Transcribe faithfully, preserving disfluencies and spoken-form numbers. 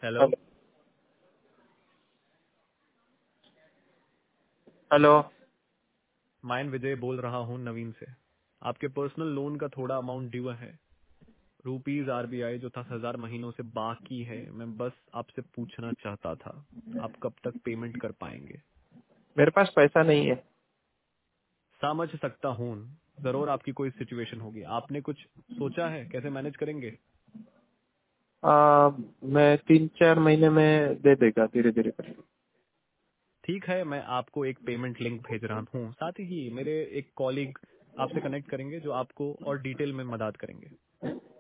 Hello. Hello. Hello. मैं विजय बोल रहा हूँ नवीन से। आपके पर्सनल लोन का थोड़ा अमाउंट ड्यू है, रुपीज आरबीआई जो दस हजार महीनों से बाकी है। मैं बस आपसे पूछना चाहता था, आप कब तक पेमेंट कर पाएंगे? मेरे पास पैसा नहीं है। समझ सकता हूँ, जरूर आपकी कोई सिचुएशन होगी। आपने कुछ सोचा है कैसे मैनेज करेंगे? आ, मैं तीन चार महीने में दे देगा धीरे धीरे करके। ठीक है, मैं आपको एक पेमेंट लिंक भेज रहा हूँ। साथ ही मेरे एक कॉलीग आपसे कनेक्ट करेंगे जो आपको और डिटेल में मदद करेंगे।